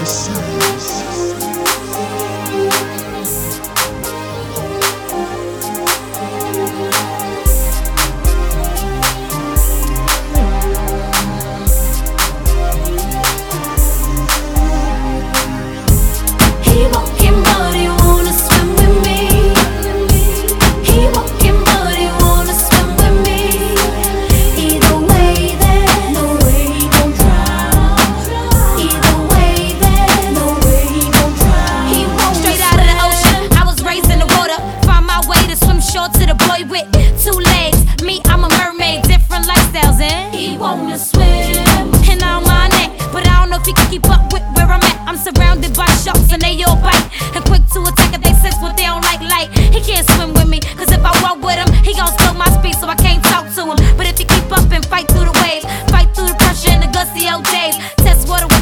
To the boy with 2 legs, me, I'm a mermaid, different lifestyles, and he wanna swim. And I don't mind that, but I don't know if he can keep up with where I'm at. I'm surrounded by sharks and they all bite, and quick to attack if they sense what they don't like. He can't swim with me, cause if I walk with him, he gon' slow my speed, so I can't talk to him. But if you keep up and fight through the waves, fight through the pressure and the gusty old days, test water